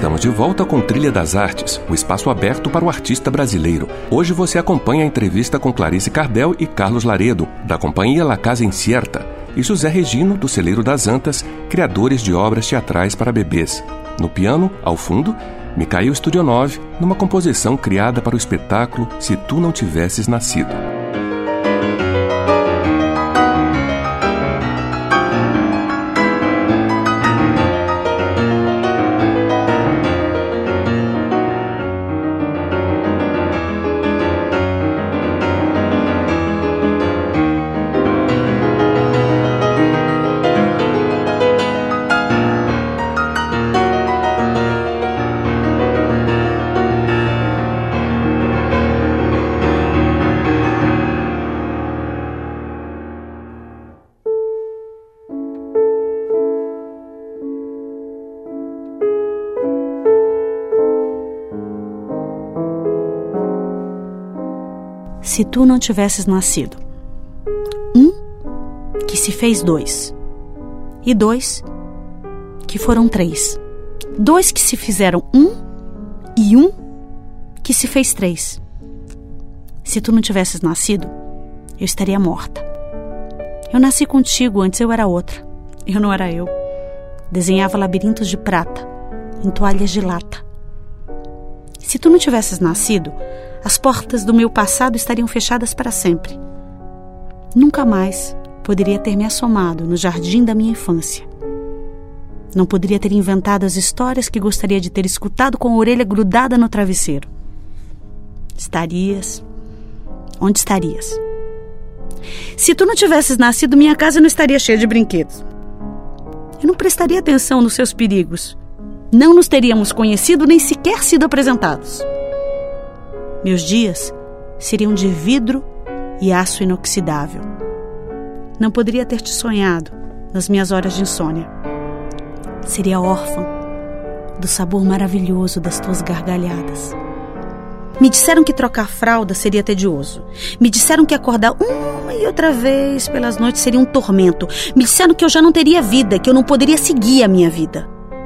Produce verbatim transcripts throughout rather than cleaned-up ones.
Estamos de volta com Trilha das Artes, o espaço aberto para o artista brasileiro. Hoje você acompanha a entrevista com Clarice Cardel e Carlos Laredo, da companhia La Casa Incierta, e José Regino, do Celeiro das Antas, criadores de obras teatrais para bebês. No piano, ao fundo, Mikhail Studionov, numa composição criada para o espetáculo Se Tu Não Tivesses Nascido. Se tu não tivesses nascido. Um, que se fez dois. E dois, que foram três. Dois que se fizeram um, e um, que se fez três. Se tu não tivesses nascido, eu estaria morta. Eu nasci contigo, antes eu era outra. Eu não era eu. Desenhava labirintos de prata, em toalhas de lata. Se tu não tivesses nascido, as portas do meu passado estariam fechadas para sempre. Nunca mais poderia ter me assomado no jardim da minha infância. Não poderia ter inventado as histórias que gostaria de ter escutado com a orelha grudada no travesseiro. Estarias... Onde estarias? Se tu não tivesses nascido, minha casa não estaria cheia de brinquedos. Eu não prestaria atenção nos seus perigos. Não nos teríamos conhecido nem sequer sido apresentados. Meus dias seriam de vidro e aço inoxidável. Não poderia ter te sonhado nas minhas horas de insônia. Seria órfã do sabor maravilhoso das tuas gargalhadas. Me disseram que trocar fralda seria tedioso. Me disseram que acordar uma e outra vez pelas noites seria um tormento. Me disseram que eu já não teria vida, que eu não poderia seguir a minha vida.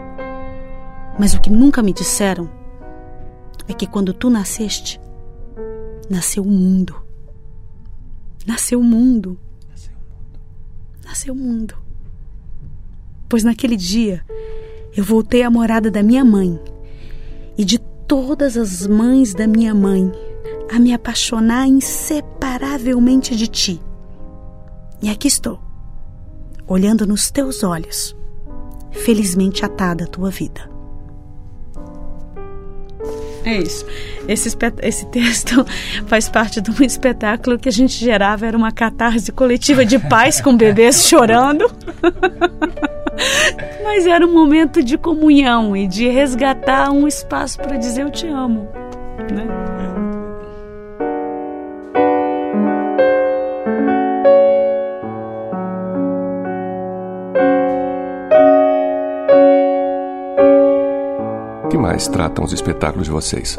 Mas o que nunca me disseram é que quando tu nasceste, nasceu o mundo. Nasceu o mundo. Nasceu o mundo. Pois naquele dia eu voltei à morada da minha mãe e de todas as mães da minha mãe a me apaixonar inseparavelmente de ti. E aqui estou, olhando nos teus olhos, felizmente atada à tua vida. É isso. Esse, espet- esse texto faz parte de um espetáculo que a gente gerava, era uma catarse coletiva de pais com bebês chorando. Mas era um momento de comunhão e de resgatar um espaço para dizer eu te amo, né? O que mais tratam os espetáculos de vocês?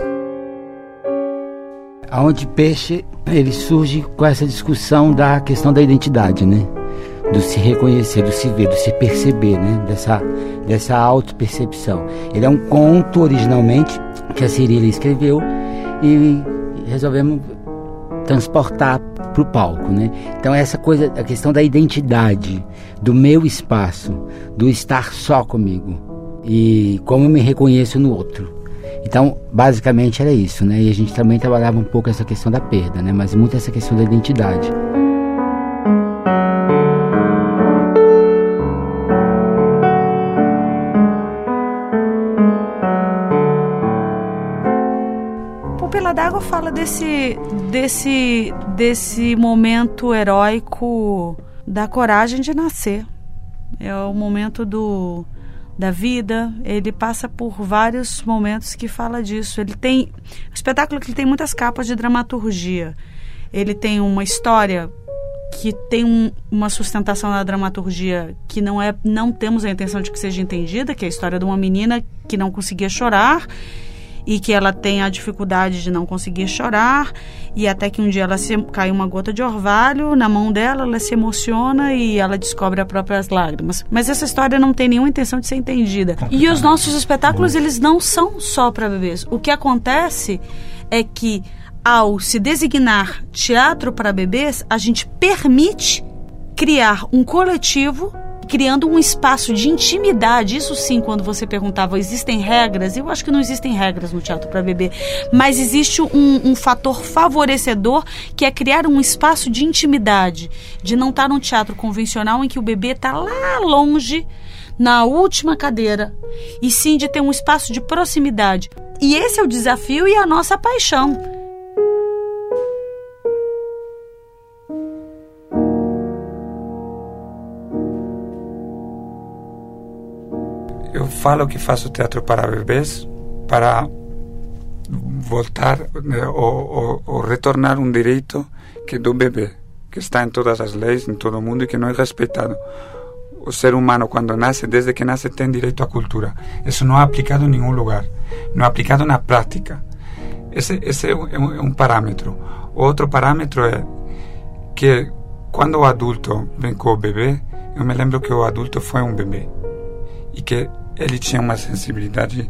Aonde Peixe, ele surge com essa discussão da questão da identidade, né? Do se reconhecer, do se ver, do se perceber, né? Dessa, dessa autopercepção. Ele é um conto, originalmente, que a Cirila escreveu e resolvemos transportar para o palco, né? Então essa coisa, a questão da identidade, do meu espaço, do estar só comigo e como eu me reconheço no outro. Então, basicamente era isso, né? E a gente também trabalhava um pouco essa questão da perda, né? Mas muito essa questão da identidade. Pupila d'Água fala desse, desse, desse momento heróico da coragem de nascer. É o momento do... da vida. Ele passa por vários momentos que fala disso. Ele tem um espetáculo que ele tem muitas capas de dramaturgia. Ele tem uma história que tem um, uma sustentação na dramaturgia que não é, não temos a intenção de que seja entendida, que é a história de uma menina que não conseguia chorar e que ela tem a dificuldade de não conseguir chorar, e até que um dia ela se, cai uma gota de orvalho na mão dela, ela se emociona e ela descobre as próprias lágrimas. Mas essa história não tem nenhuma intenção de ser entendida. E os nossos espetáculos, eles não são só para bebês. O que acontece é que, ao se designar teatro para bebês, a gente permite criar um coletivo, criando um espaço de intimidade. Isso sim, quando você perguntava, existem regras? Eu acho que não existem regras no teatro para bebê, mas existe um, um fator favorecedor, que é criar um espaço de intimidade, de não estar num teatro convencional em que o bebê está lá longe, na última cadeira, e sim de ter um espaço de proximidade. E esse é o desafio e a nossa paixão. Eu falo que faço teatro para bebês para voltar né, ou, ou, ou retornar um direito que é do bebê, que está em todas as leis, em todo o mundo, e que não é respeitado. O ser humano, quando nasce, desde que nasce, tem direito à cultura. Isso não é aplicado em nenhum lugar, não é aplicado na prática. Esse, esse é, um, é um parâmetro. O outro parâmetro é que quando o adulto vem com o bebê, eu me lembro que o adulto foi um bebê e que ele tinha uma sensibilidade,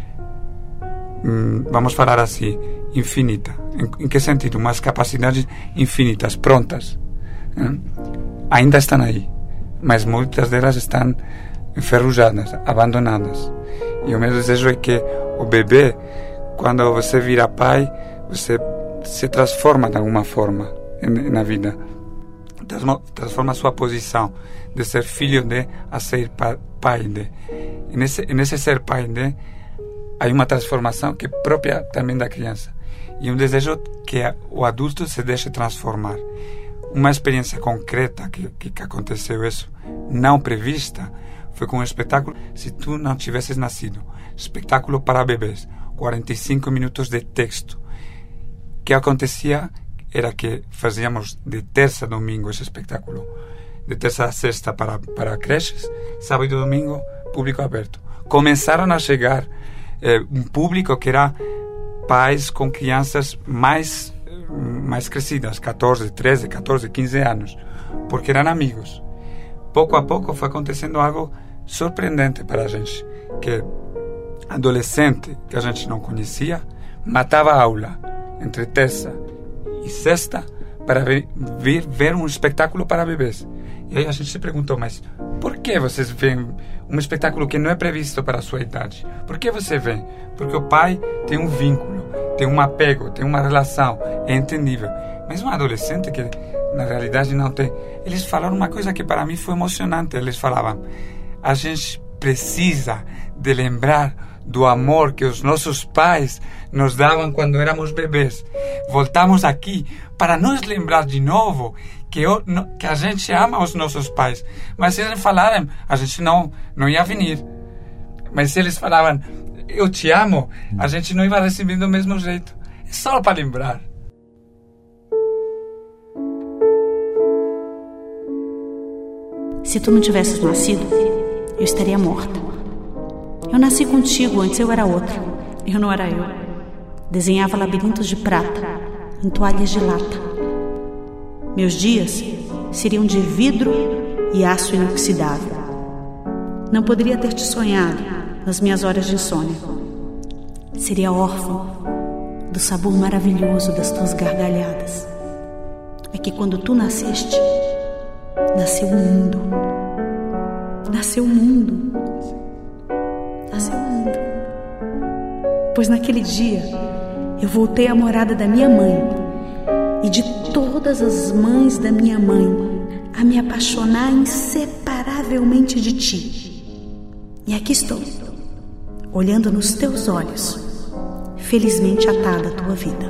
hum, vamos falar assim, infinita. Em, em que sentido? Umas capacidades infinitas, prontas. Hum? Ainda estão aí, mas muitas delas estão enferrujadas, abandonadas. E o meu desejo é que o bebê, quando você vira pai, você se transforma de alguma forma na vida. Transforma a sua posição de ser filho de a ser pai de. E nesse, nesse ser pai de, há uma transformação que é própria também da criança. E um desejo que o adulto se deixe transformar. Uma experiência concreta que, que aconteceu isso, não prevista, foi com um espetáculo Se Tu Não Tivesses Nascido. Espetáculo para bebês, quarenta e cinco minutos de texto. O que acontecia era que fazíamos de terça a domingo esse espetáculo. De terça a sexta para, para creches, sábado e domingo, público aberto. Começaram a chegar eh, um público que era pais com crianças mais, mais crescidas, catorze, treze, catorze, quinze anos, porque eram amigos. Pouco a pouco foi acontecendo algo surpreendente para a gente, que adolescente que a gente não conhecia matava a aula entre terça e sexta para vir, vir ver um espetáculo para bebês. E aí a gente se perguntou, mas por que vocês veem um espetáculo que não é previsto para a sua idade? Por que você vem? Porque o pai tem um vínculo, tem um apego, tem uma relação, é entendível. Mas um adolescente que na realidade não tem... Eles falaram uma coisa que para mim foi emocionante. Eles falavam, a gente precisa de lembrar do amor que os nossos pais nos davam quando éramos bebês. Voltamos aqui para nos lembrar de novo que, eu, que a gente ama os nossos pais. Mas se eles falaram, a gente não, não ia vir. Mas se eles falavam, eu te amo, a gente não ia receber do mesmo jeito. É só para lembrar. Se tu não tivesses nascido, eu estaria morta. Eu nasci contigo, antes eu era outra. Eu não era eu. Desenhava labirintos de prata em toalhas de lata. Meus dias seriam de vidro e aço inoxidável. Não poderia ter te sonhado nas minhas horas de insônia. Seria órfão do sabor maravilhoso das tuas gargalhadas. É que quando tu nasceste, nasceu o mundo. Nasceu o mundo. Nasceu o mundo. Pois naquele dia eu voltei à morada da minha mãe e de todas as mães da minha mãe a me apaixonar inseparavelmente de ti. E aqui estou, olhando nos teus olhos, felizmente atada à tua vida.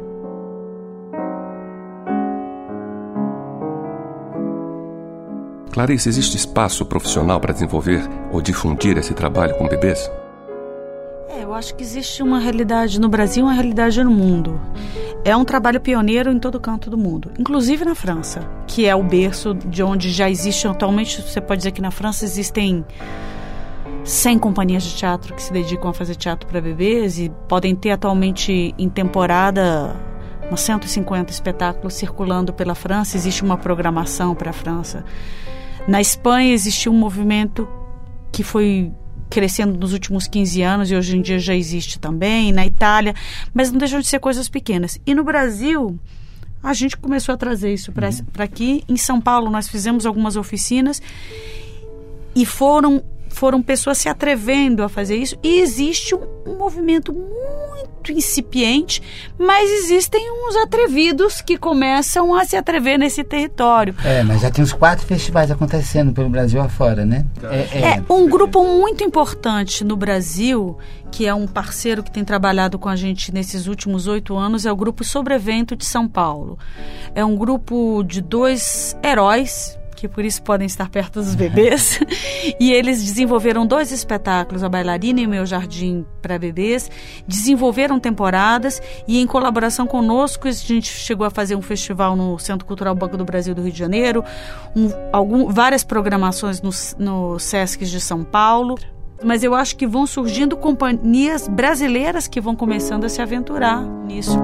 Clarice, existe espaço profissional para desenvolver ou difundir esse trabalho com bebês? É, eu acho que existe uma realidade no Brasil e uma realidade no mundo. É um trabalho pioneiro em todo canto do mundo, inclusive na França, que é o berço de onde já existe atualmente. Você pode dizer que na França existem cem companhias de teatro que se dedicam a fazer teatro para bebês e podem ter atualmente em temporada umas cento e cinquenta espetáculos circulando pela França. Existe uma programação para a França. Na Espanha existiu um movimento que foi crescendo nos últimos quinze anos e hoje em dia já existe também, na Itália, mas não deixam de ser coisas pequenas. E no Brasil, a gente começou a trazer isso para uhum. aqui. Em São Paulo, nós fizemos algumas oficinas e foram, foram pessoas se atrevendo a fazer isso. E existe um, um movimento muito incipiente, mas existem uns atrevidos que começam a se atrever nesse território. É, mas já tem uns quatro festivais acontecendo pelo Brasil afora, né? É, é. é um grupo muito importante no Brasil, que é um parceiro que tem trabalhado com a gente nesses últimos oito anos, é o Grupo Sobrevento de São Paulo. É um grupo de dois heróis, que por isso podem estar perto dos bebês, e eles desenvolveram dois espetáculos, A Bailarina e o Meu Jardim para bebês, desenvolveram temporadas e em colaboração conosco a gente chegou a fazer um festival no Centro Cultural Banco do Brasil do Rio de Janeiro, um, algum, várias programações no, no Sesc de São Paulo, mas eu acho que vão surgindo companhias brasileiras que vão começando a se aventurar nisso.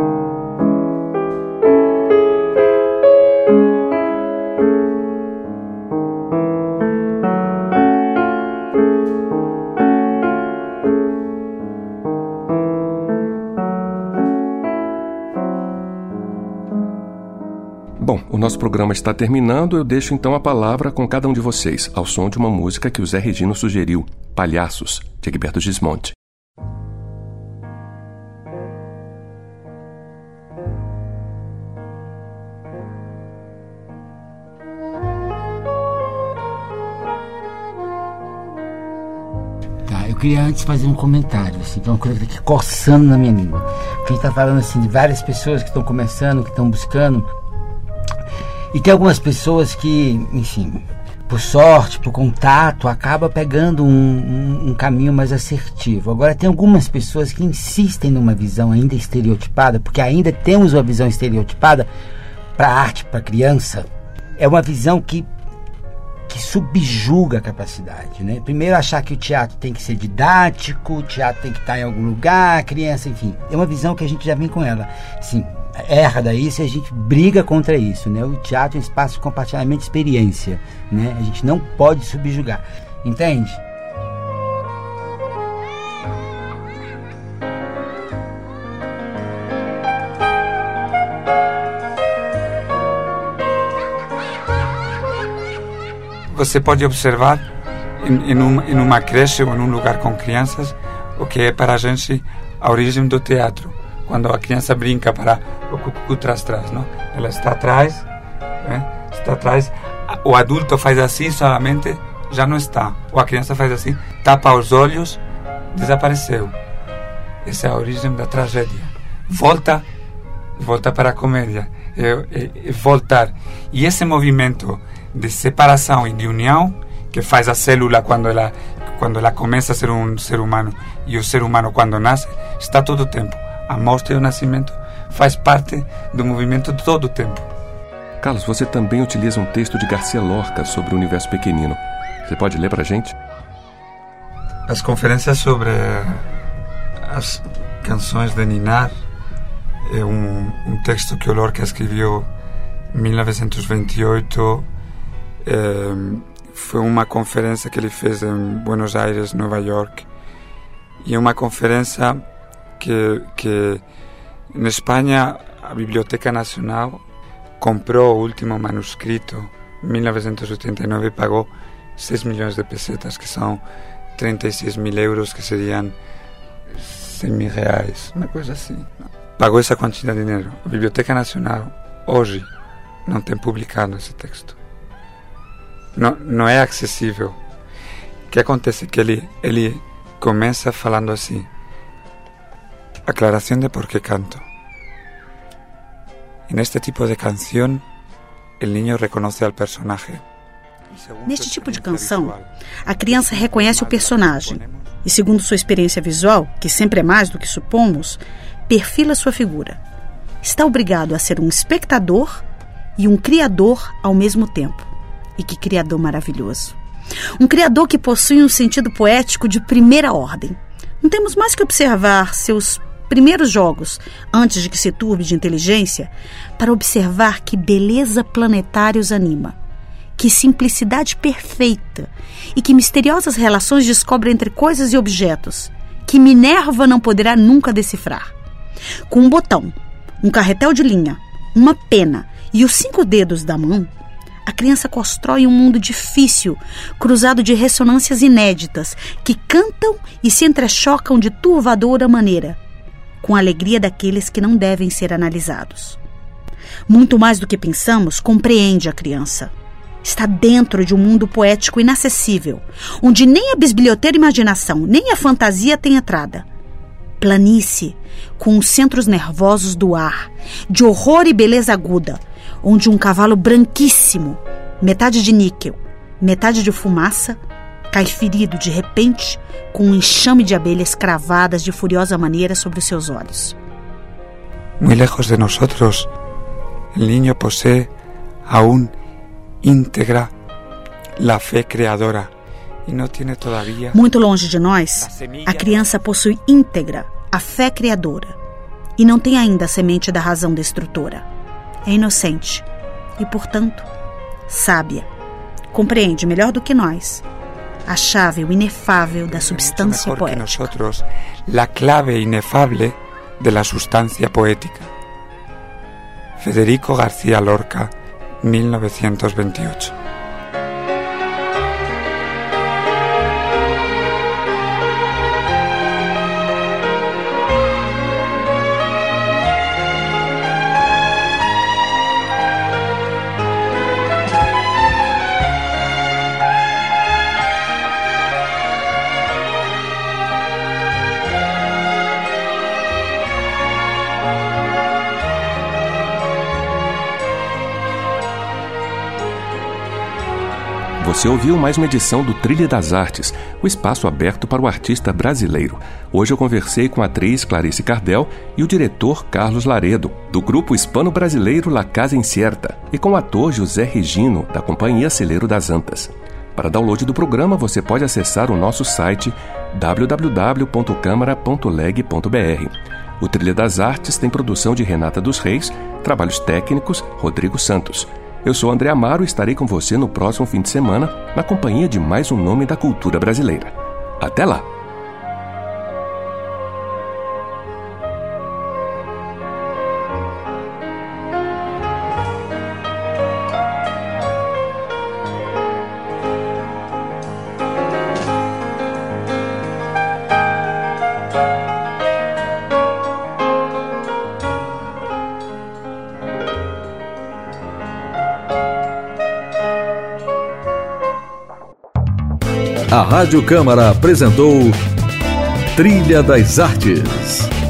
Bom, o nosso programa está terminando, eu deixo então a palavra com cada um de vocês, ao som de uma música que o Zé Regino sugeriu, Palhaços, de Egberto Gismonti. Tá, eu queria antes fazer um comentário, assim, que é uma coisa que está aqui coçando na minha língua. Porque a gente está falando assim de várias pessoas que estão começando, que estão buscando. E tem algumas pessoas que, enfim, por sorte, por contato, acaba pegando um, um, um caminho mais assertivo. Agora, tem algumas pessoas que insistem numa visão ainda estereotipada, porque ainda temos uma visão estereotipada para a arte, para a criança. É uma visão que, que subjuga a capacidade, né? Primeiro, achar que o teatro tem que ser didático, o teatro tem que estar em algum lugar, a criança, enfim. É uma visão que a gente já vem com ela, assim, erra daí se a gente briga contra isso, né? O teatro é um espaço de compartilhamento de experiência, né? A gente não pode subjugar, entende? Você pode observar em, em, uma, em uma creche ou em um lugar com crianças o que é para a gente a origem do teatro. Quando a criança brinca para o cucu trás-trás, não? Ela está atrás, né? Está atrás. O adulto faz assim solamente, já não está. Ou a criança faz assim, tapa os olhos, desapareceu. Essa é a origem da tragédia. Volta, volta para a comédia. É, é, é voltar. E esse movimento de separação e de união que faz a célula quando ela, quando ela começa a ser um ser humano e o ser humano quando nasce, está todo o tempo. A morte e o nascimento faz parte do movimento todo o tempo. Carlos, você também utiliza um texto de Garcia Lorca sobre o universo pequenino. Você pode ler para a gente? As conferências sobre as canções de Ninar é um, um texto que o Lorca escreveu em mil novecentos e vinte e oito. É, foi uma conferência que ele fez em Buenos Aires, Nova York. E é uma conferência que, que na Espanha a Biblioteca Nacional comprou o último manuscrito em mil novecentos e oitenta e nove e pagou seis milhões de pesetas, que são trinta e seis mil euros, que seriam cem mil reais, uma coisa assim. Pagou essa quantidade de dinheiro. A Biblioteca Nacional hoje não tem publicado esse texto. Não, não é acessível. O que acontece é que ele, ele começa falando assim: aclaración de por qué canto. En este tipo de canción, el niño reconoce al personaje. Neste tipo de canção, a criança reconhece o personagem e, segundo sua experiência visual, que sempre é mais do que supomos, perfila sua figura. Está obrigado a ser um espectador e um criador ao mesmo tempo. E que criador maravilhoso! Um criador que possui um sentido poético de primeira ordem. Não temos mais que observar seus primeiros jogos, antes de que se turbe de inteligência, para observar que beleza planetária os anima, que simplicidade perfeita e que misteriosas relações descobre entre coisas e objetos, que Minerva não poderá nunca decifrar. Com um botão, um carretel de linha, uma pena e os cinco dedos da mão, a criança constrói um mundo difícil, cruzado de ressonâncias inéditas, que cantam e se entrechocam de turvadora maneira, com a alegria daqueles que não devem ser analisados. Muito mais do que pensamos, compreende a criança. Está dentro de um mundo poético inacessível, onde nem a bisbilhoteira imaginação, nem a fantasia tem entrada. Planície, com os centros nervosos do ar, de horror e beleza aguda, onde um cavalo branquíssimo, metade de níquel, metade de fumaça, cai ferido de repente com um enxame de abelhas cravadas de furiosa maneira sobre os seus olhos. Muy lejos de nosotros, el niño posee aún íntegra la fe creadora y no tiene todavía. Muito longe de nós, a criança possui íntegra a fé criadora e não tem ainda a semente da razão destrutora. É inocente e, portanto, sábia. Compreende melhor do que nós a chave, o inefável da substância poética. Nosotros, la clave inefable de la sustancia poética. Federico García Lorca, mil novecientos veintiocho. Você ouviu mais uma edição do Trilha das Artes, o espaço aberto para o artista brasileiro. Hoje eu conversei com a atriz Clarice Cardel e o diretor Carlos Laredo, do grupo hispano-brasileiro La Casa Incierta, e com o ator José Regino, da Companhia Celeiro das Antas. Para download do programa, você pode acessar o nosso site w w w ponto câmara ponto leg ponto b r. O Trilha das Artes tem produção de Renata dos Reis, trabalhos técnicos Rodrigo Santos. Eu sou André Amaro e estarei com você no próximo fim de semana, na companhia de mais um nome da cultura brasileira. Até lá! A Rádio Câmara apresentou Trilha das Artes.